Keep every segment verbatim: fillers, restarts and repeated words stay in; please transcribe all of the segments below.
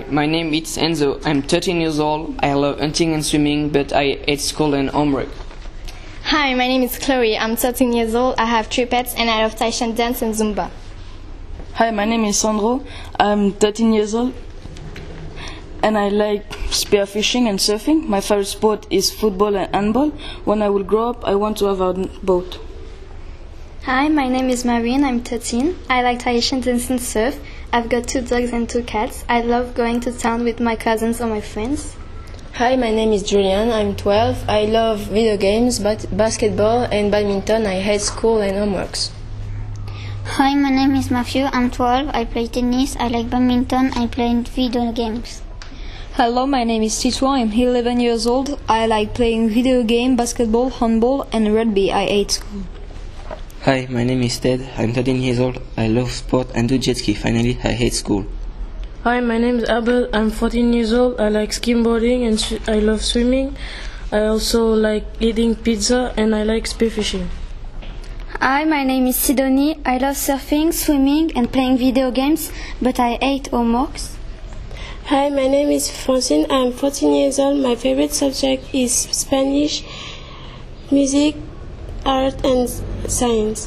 my name is Enzo. I'm thirteen years old. I love hunting and swimming, but I hate school and homework. Hi, my name is Chloe. I'm thirteen years old. I have three pets and I love Taishan dance and Zumba. Hi, my name is Sandro. I'm thirteen years old and I like spearfishing and surfing. My favorite sport is football and handball. When I will grow up, I want to have a boat. Hi, my name is Marine. I'm thirteen. I like Tahitian dance and surf. I've got two dogs and two cats. I love going to town with my cousins or my friends. Hi, my name is Julian. I'm twelve. I love video games, but basketball and badminton. I hate school and homeworks. Hi, my name is Matthew. I'm twelve. I play tennis. I like badminton. I play video games. Hello, my name is Tito. I'm eleven years old. I like playing video game, basketball, handball, and rugby. I hate school. Hi, my name is Ted. I'm thirteen years old. I love sport and do jet ski. Finally, I hate school. Hi, my name is Abel. I'm fourteen years old. I like skimboarding and sw- I love swimming. I also like eating pizza and I like spearfishing. Hi, my name is Sidonie. I love surfing, swimming and playing video games, but I hate homeworks. Hi, my name is Francine. I'm fourteen years old. My favorite subject is Spanish, music, art and science.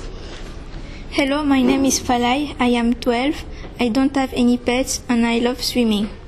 Hello, my name is Falai. I am twelve. I don't have any pets and I love swimming.